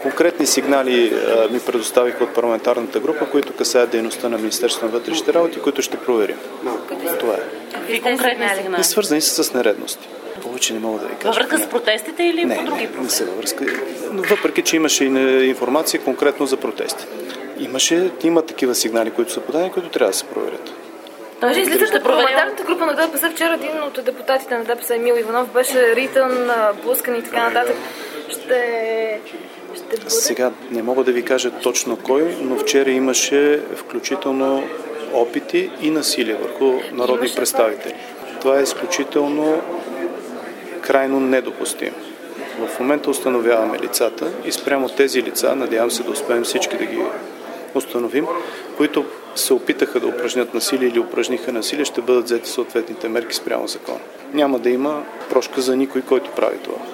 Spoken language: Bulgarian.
Конкретни сигнали ми предоставиха от парламентарната група, които касаят дейността на Министерството на вътрешните работи, които ще проверим. Това е. Какви конкретни сигнали? Свързани с нередности. Повече не мога да ви кажа. Във връзка с протестите или по други проблеми? Не са във връзка. Въпреки, че имаше информация конкретно за протести. Има такива сигнали, които са подадени, които трябва да се проверят. Даже излизаща парламентарната група на ДПС вчера, един от депутатите на ДПС, Емил Иванов, беше ритън, блъскан и така нататък. Ще бъде? Сега не мога да ви кажа точно кой, но вчера имаше включително опити и насилие върху народни представители. Това е изключително крайно недопустимо. В момента установяваме лицата и спрямо тези лица, надявам се да успеем всички да ги установим, които се опитаха да упражнят насилие или упражниха насилие, ще бъдат взети съответните мерки спрямо закона. Няма да има прошка за никой, който прави това.